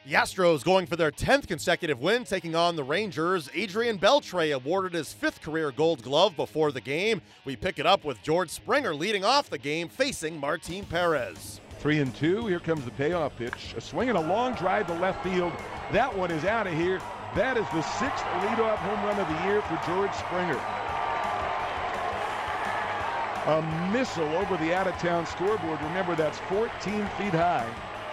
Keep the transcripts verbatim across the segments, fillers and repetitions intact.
The Astros going for their tenth consecutive win, taking on the Rangers. Adrian Beltre awarded his fifth career Gold Glove before the game. We pick it up with George Springer leading off the game, facing Martin Perez. Three and two. Here comes the payoff pitch. A swing and a long drive to left field. That one is out of here. That is the sixth leadoff home run of the year for George Springer. A missile over the out-of-town scoreboard. Remember, that's fourteen feet high.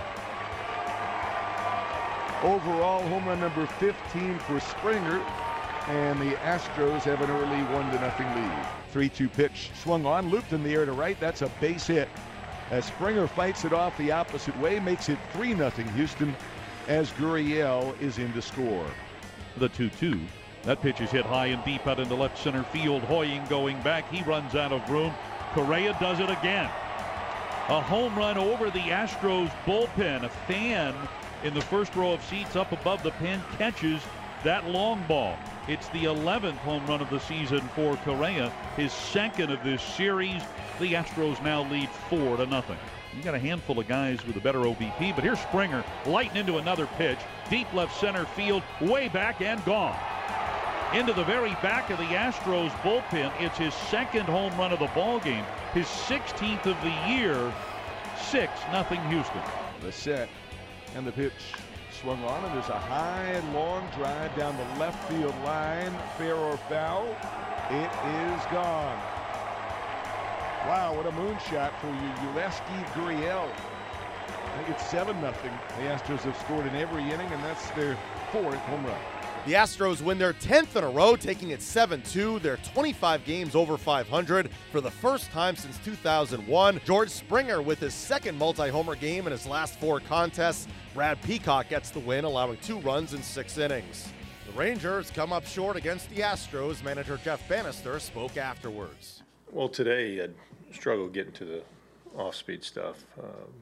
Overall, home run number fifteen for Springer, and the Astros have an early one to nothing lead. three two pitch swung on, looped in the air to right. That's a base hit. As Springer fights it off the opposite way, makes it three nothing Houston, as Gurriel is in to score. The two two. That pitch is hit high and deep out into left center field. Hoying going back. He runs out of room. Correa does it again. A home run over the Astros bullpen. A fan in the first row of seats up above the pen catches that long ball. It's the eleventh home run of the season for Correa, his second of this series. The Astros now lead four to nothing. You got a handful of guys with a better O B P, but here's Springer lighting into another pitch. Deep left center field, way back and gone. Into the very back of the Astros bullpen. It's his second home run of the ball game, his sixteenth of the year. six nothing Houston. The set. And the pitch swung on, and there's a high and long drive down the left field line. Fair or foul? It is gone. Wow, what a moonshot for you, Yulieski Gurriel. I think it's seven nothing. The Astros have scored in every inning, and that's their fourth home run. The Astros win their tenth in a row, taking it seven two. They're twenty-five games over five hundred for the first time since two thousand one. George Springer with his second multi-homer game in his last four contests. Brad Peacock gets the win, allowing two runs in six innings. The Rangers come up short against the Astros. Manager Jeff Bannister spoke afterwards. Well, today I struggled getting to the off-speed stuff. Um,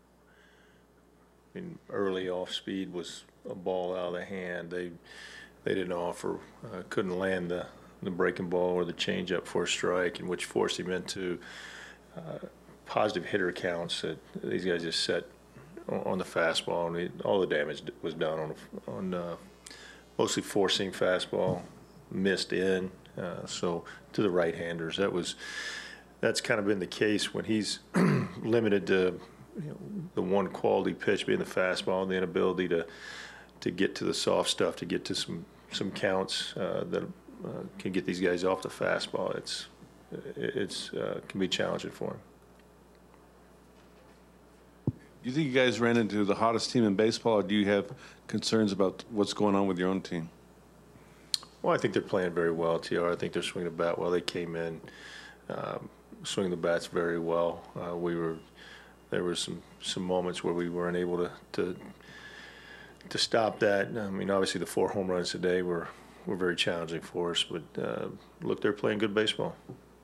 I mean, early off-speed was a ball out of the hand. They they didn't offer, uh, couldn't land the, the breaking ball or the changeup for a strike, and which forced him into uh, positive hitter counts that these guys just set on the fastball, and it, all the damage was done on on uh, mostly four-seam fastball, missed in. Uh, so to the right-handers, that was that's kind of been the case when he's limited to, you know, the one quality pitch being the fastball, and the inability to to get to the soft stuff, to get to some some counts uh, that uh, can get these guys off the fastball. It's it's uh, can be challenging for him. Do you think you guys ran into the hottest team in baseball, or do you have concerns about what's going on with your own team? Well, I think they're playing very well, T R. I think they're swinging the bat well. They came in um, swinging the bats very well. Uh, we were there were some some moments where we weren't able to to to stop that. I mean, obviously the four home runs today were were very challenging for us. But uh, look, they're playing good baseball.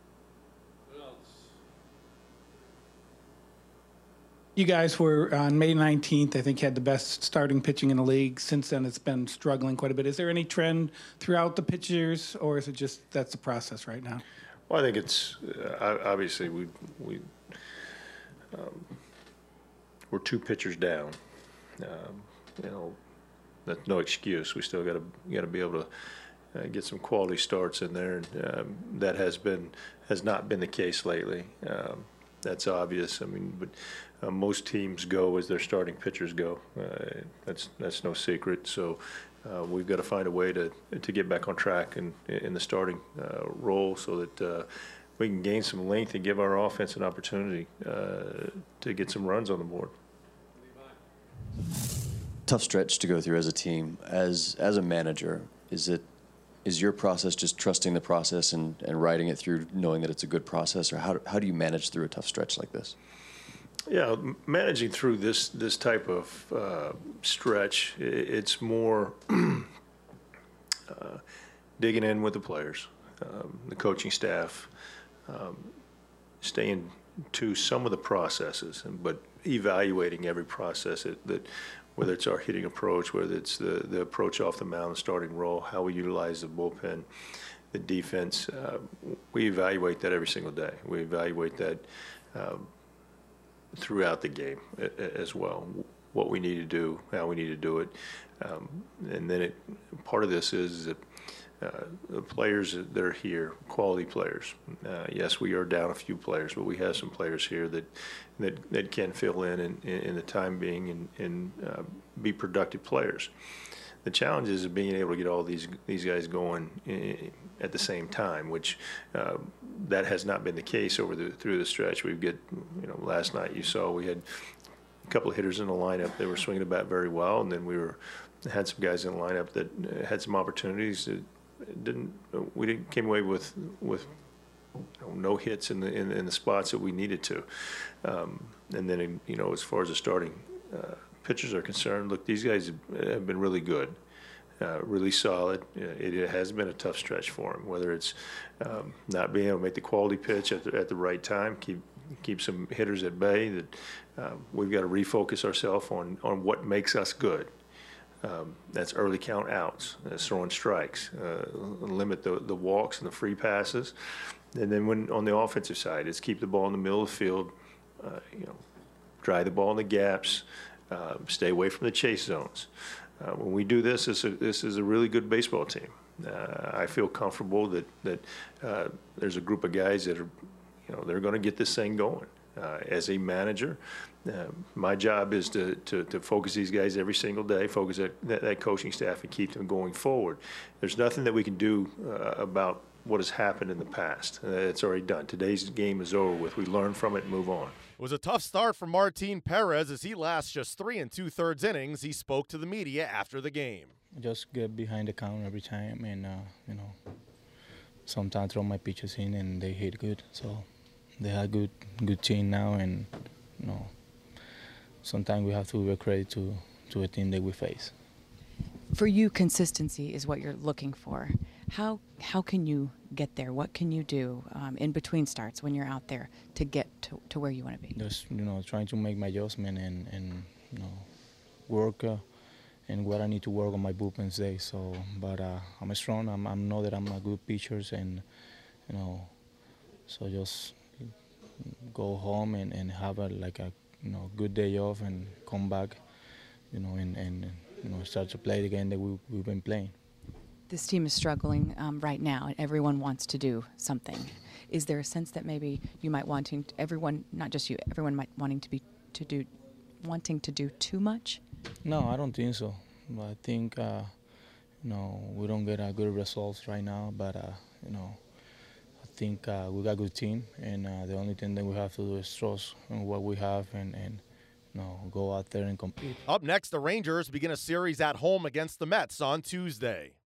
You guys were on May nineteenth, I think, had the best starting pitching in the league. Since then, it's been struggling quite a bit. Is there any trend throughout the pitchers, or is it just that's the process right now? Well, I think it's uh, obviously we we um, we're two pitchers down. Um, you know, that's no excuse. We still got to got to be able to uh, get some quality starts in there. And, um, that has been has not been the case lately. Um, that's obvious. I mean, but. Uh, most teams go as their starting pitchers go. Uh, that's that's no secret. So uh, we've got to find a way to to get back on track in in the starting uh, role, so that uh, we can gain some length and give our offense an opportunity uh, to get some runs on the board. Tough stretch to go through as a team. As as a manager, is it is your process just trusting the process and and riding it through, knowing that it's a good process, or how how do you manage through a tough stretch like this? Yeah, managing through this this type of uh, stretch, it's more uh, digging in with the players, um, the coaching staff, um, staying to some of the processes, but evaluating every process that, that whether it's our hitting approach, whether it's the, the approach off the mound, the starting role, how we utilize the bullpen, the defense. Uh, we evaluate that every single day. We evaluate that uh, throughout the game as well. what we need to do, how we need to do it. Um, and then it, part of this is that uh, the players that are here, quality players. Uh, yes, we are down a few players, but we have some players here that that, that can fill in in, in the time being and, and uh, be productive players. The challenge is being able to get all these these guys going in, at the same time, which uh, that has not been the case over the through the stretch. We've got, you know, last night you saw we had a couple of hitters in the lineup. They were swinging the bat very well, and then we were had some guys in the lineup that had some opportunities that didn't. We didn't came away with with you know, no hits in the in, in the spots that we needed to. Um, and then, you know, as far as the starting uh, pitchers are concerned, look, these guys have been really good, uh, really solid. It, it has been a tough stretch for them, whether it's um, not being able to make the quality pitch at the, at the right time, keep keep some hitters at bay. That uh, we've got to refocus ourselves on on what makes us good. Um, that's early count outs, that's throwing strikes, uh, limit the, the walks and the free passes. And then when on the offensive side, it's keep the ball in the middle of the field, uh, you know, drive the ball in the gaps, uh, stay away from the chase zones. Uh, when we do this, this, this is a really good baseball team. Uh, I feel comfortable that, that uh, there's a group of guys that are, you know, they're going to get this thing going. Uh, as a manager, uh, my job is to, to, to focus these guys every single day, focus that, that, that coaching staff and keep them going forward. There's nothing that we can do uh, about what has happened in the past. Uh, it's already done. Today's game is over with. We learn from it and move on. It was a tough start for Martin Perez as he lasts just three and two-thirds innings. He spoke to the media after the game. Just get behind the counter every time, and uh, you know, sometimes throw my pitches in and they hit good. So they have good good team now, and you know, sometimes we have to give credit to to a team that we face. For you, consistency is what you're looking for. How how can you get there? What can you do um, in between starts when you're out there to get to, to where you want to be? Just, you know, trying to make my adjustment and, and you know, work uh, and what I need to work on my bullpen day. So, but uh, I'm strong. I'm, I know that I'm a good pitcher, and you know, so just go home and, and have a like a you know good day off and come back, you know, and, and you know start to play the game that we, we've been playing. This team is struggling um, right now, and everyone wants to do something. Is there a sense that maybe you might wanting to, everyone, not just you, everyone might wanting to be to do, wanting to do too much? No, I don't think so. I think uh, you know we don't get uh, good results right now, but uh, you know I think uh, we got a good team, and uh, the only thing that we have to do is trust in what we have and and. You know, go out there and compete. Up next, the Rangers begin a series at home against the Mets on Tuesday.